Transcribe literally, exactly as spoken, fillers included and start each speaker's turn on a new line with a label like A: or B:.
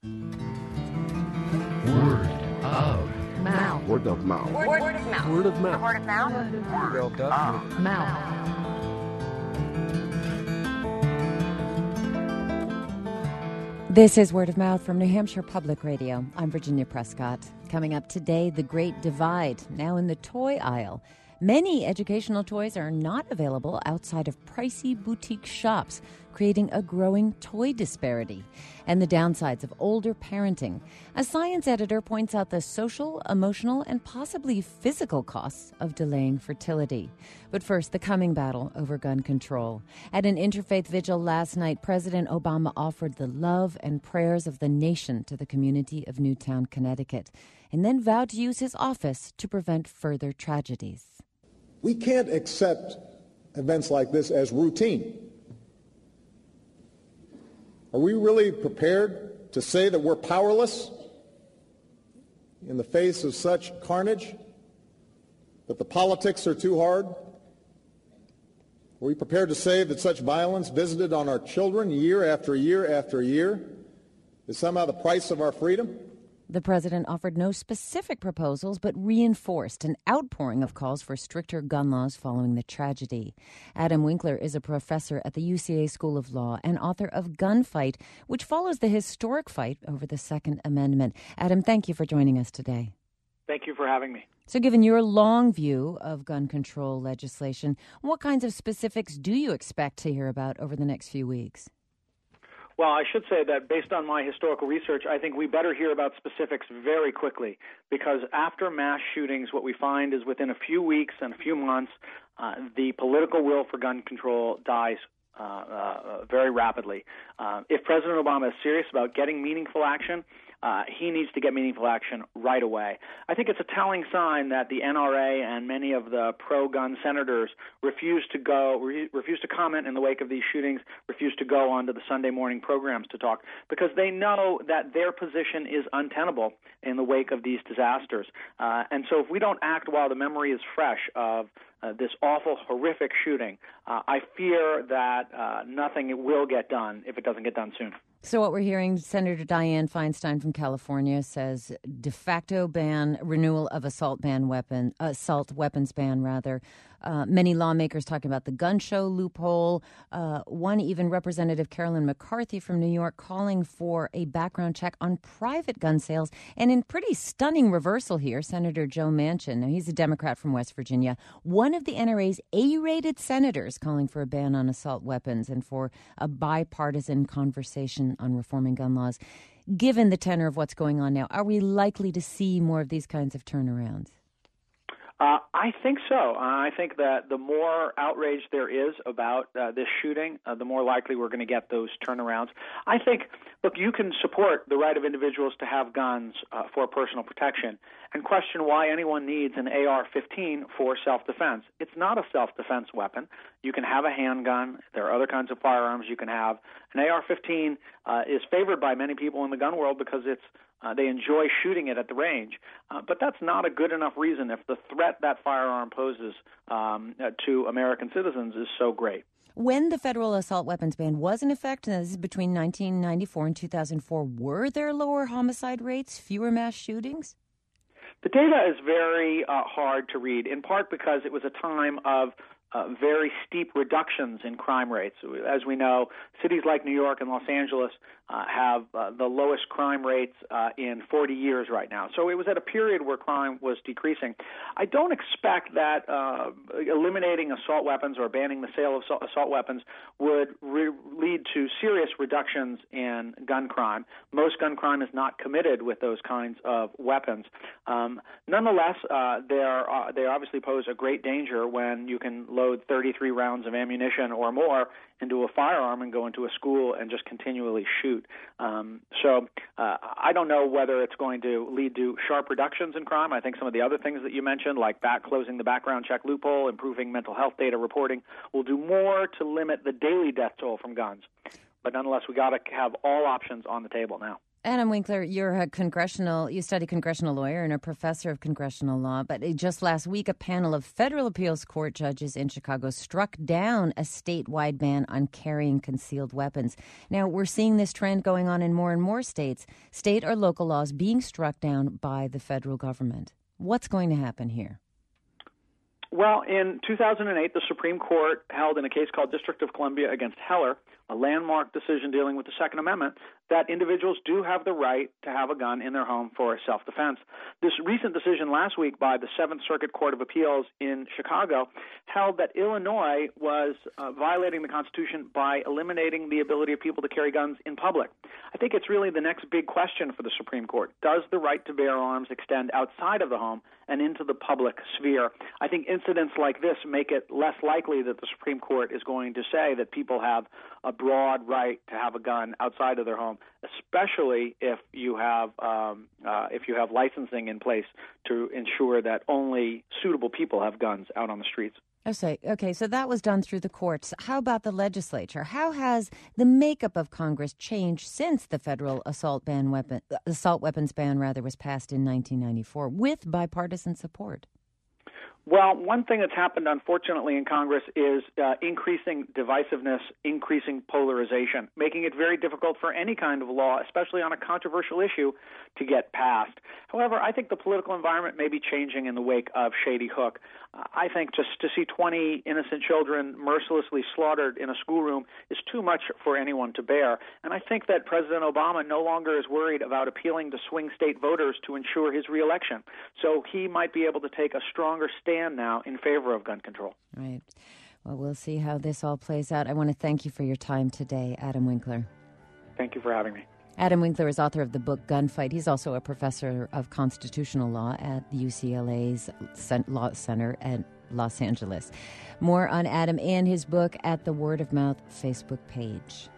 A: Word of
B: mouth.
C: Word of mouth.
D: Word, word of mouth.
A: Word of mouth.
D: Word of mouth.
B: Word of mouth. Mouth.
E: This is Word of Mouth from New Hampshire Public Radio. I'm Virginia Prescott. Coming up today, the Great Divide, now in the toy aisle. Many educational toys are not available outside of pricey boutique shops, creating a growing toy disparity. And the downsides of older parenting. A science editor points out the social, emotional, and possibly physical costs of delaying fertility. But first, the coming battle over gun control. At an interfaith vigil last night, President Obama offered the love and prayers of the nation to the community of Newtown, Connecticut, and then vowed to use his office to prevent further tragedies.
F: We can't accept events like this as routine. Are we really prepared to say that we're powerless in the face of such carnage? That the politics are too hard? Are we prepared to say that such violence visited on our children year after year after year is somehow the price of our freedom?
E: The president offered no specific proposals, but reinforced an outpouring of calls for stricter gun laws following the tragedy. Adam Winkler is a professor at the U C A School of Law and author of Gunfight, which follows the historic fight over the Second Amendment. Adam, thank you for joining us today.
G: Thank you for having me.
E: So given your long view of gun control legislation, what kinds of specifics do you expect to hear about over the next few weeks?
G: Well, I should say that based on my historical research, I think we better hear about specifics very quickly, because after mass shootings, what we find is within a few weeks and a few months, uh, the political will for gun control dies uh, uh, very rapidly. Uh, if President Obama is serious about getting meaningful action, Uh, he needs to get meaningful action right away. I think it's a telling sign that the N R A and many of the pro-gun senators refuse to go, re- refuse to comment in the wake of these shootings, refuse to go onto the Sunday morning programs to talk, because they know that their position is untenable in the wake of these disasters. Uh, and so if we don't act while the memory is fresh of uh, this awful, horrific shooting, uh, I fear that uh, nothing will get done if it doesn't get done soon.
E: So what we're hearing, Senator Dianne Feinstein from California says de facto ban, renewal of assault ban weapon, assault weapons ban rather. Uh, many lawmakers talking about the gun show loophole. Uh, one even Representative Carolyn McCarthy from New York calling for a background check on private gun sales. And in pretty stunning reversal here, Senator Joe Manchin, now he's a Democrat from West Virginia, one of the N R A's A-rated senators calling for a ban on assault weapons and for a bipartisan conversation on reforming gun laws. Given the tenor of what's going on now, are we likely to see more of these kinds of turnarounds?
G: Uh, I think so. Uh, I think that the more outrage there is about uh, this shooting, uh, the more likely we're going to get those turnarounds. I think, look, you can support the right of individuals to have guns uh, for personal protection and question why anyone needs an A R fifteen for self-defense. It's not a self-defense weapon. You can have a handgun. There are other kinds of firearms you can have. An A R fifteen uh, is favored by many people in the gun world because it's Uh, they enjoy shooting it at the range. Uh, but that's not a good enough reason if the threat that firearm poses um, uh, to American citizens is so great.
E: When the federal assault weapons ban was in effect, and this is between nineteen ninety-four and two thousand four, were there lower homicide rates, fewer mass shootings?
G: The data is very uh, hard to read, in part because it was a time of Uh, very steep reductions in crime rates. As we know, cities like New York and Los Angeles uh, have uh, the lowest crime rates uh, in forty years right now. So it was at a period where crime was decreasing. I don't expect that uh, eliminating assault weapons or banning the sale of assault weapons would re- lead to serious reductions in gun crime. Most gun crime is not committed with those kinds of weapons. Um, nonetheless, uh, they're, uh, they obviously pose a great danger when you can load thirty-three rounds of ammunition or more into a firearm and go into a school and just continually shoot. Um, so uh, I don't know whether it's going to lead to sharp reductions in crime. I think some of the other things that you mentioned, like back closing the background check loophole, improving mental health data reporting, will do more to limit the daily death toll from guns. But nonetheless, we got to have all options on the table now.
E: Adam Winkler, you're a congressional, you study congressional lawyer and a professor of congressional law, but just last week, a panel of federal appeals court judges in Chicago struck down a statewide ban on carrying concealed weapons. Now, we're seeing this trend going on in more and more states, state or local laws being struck down by the federal government. What's going to happen here?
G: Well, in two thousand eight, the Supreme Court held in a case called District of Columbia against Heller, a landmark decision dealing with the Second Amendment, that individuals do have the right to have a gun in their home for self-defense. This recent decision last week by the Seventh Circuit Court of Appeals in Chicago held that Illinois was uh, violating the Constitution by eliminating the ability of people to carry guns in public. I think it's really the next big question for the Supreme Court. Does the right to bear arms extend outside of the home and into the public sphere? I think incidents like this make it less likely that the Supreme Court is going to say that people have a broad right to have a gun outside of their home, especially if you have um, uh, if you have licensing in place to ensure that only suitable people have guns out on the streets.
E: Okay, okay, so that was done through the courts. How about the legislature? How has the makeup of Congress changed since the federal assault ban weapon assault weapons ban rather was passed in nineteen ninety-four with bipartisan support?
G: Well, one thing that's happened, unfortunately, in Congress is uh, increasing divisiveness, increasing polarization, making it very difficult for any kind of law, especially on a controversial issue, to get passed. However, I think the political environment may be changing in the wake of Shady Hook. Uh, I think just to see twenty innocent children mercilessly slaughtered in a schoolroom is too much for anyone to bear. And I think that President Obama no longer is worried about appealing to swing state voters to ensure his reelection. So he might be able to take a stronger stand now in favor of gun control.
E: Right. Well, we'll see how this all plays out. I want to thank you for your time today, Adam Winkler.
G: Thank you for having me.
E: Adam Winkler is author of the book Gunfight. He's also a professor of constitutional law at U C L A's Law Center at Los Angeles. More on Adam and his book at the Word of Mouth Facebook page.